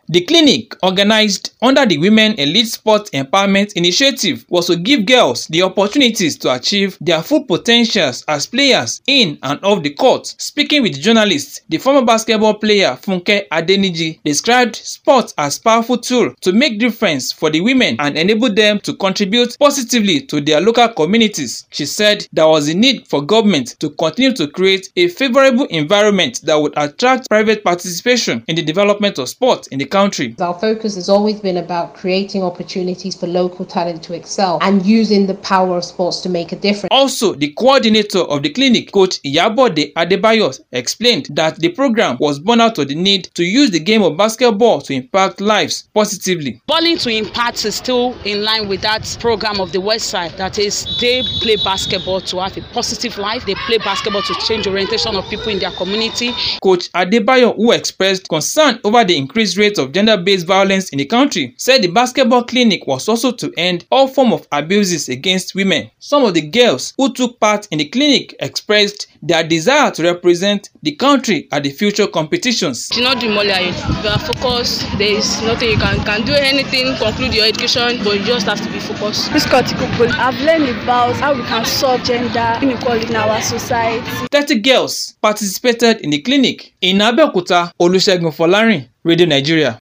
The clinic, organized under the Women Elite Sport Empowerment Initiative, was to give girls the opportunities to achieve their full potentials as players in and off the court. Speaking with journalists, the former basketball player Funke Adeniji described sports as a powerful tool to make difference for the women and enable them to contribute positively to their local communities. She said there was a need for government to continue to create a favorable environment that would attract private participation in the development of sport in the country. Our focus has always been about creating opportunities for local talent to excel and using the power of sports to make a difference. Also, the coordinator of the clinic, Coach Iyabode Adebayo, explained that the program was born out of the need to use the game of basketball to impact lives positively. Balling to Impact is still in line with that program of the West Side. That is, they play basketball to have a positive life. They play basketball to change the orientation of people in their community. Coach Adebayo, who expressed concern over the increased rate of gender-based violence in the country, said the basketball clinic was also to end all forms of abuses against women. Some of the girls who took part in the clinic expressed their desire to represent the country at the future competitions. Do not demolish it. You are focused. There is nothing you can do anything, conclude your education, but you just have to be focused. I've learned about how we can solve gender inequality in our society. 30 girls participated in the clinic. In Abeokuta, Olusegun Folarin, Radio Nigeria.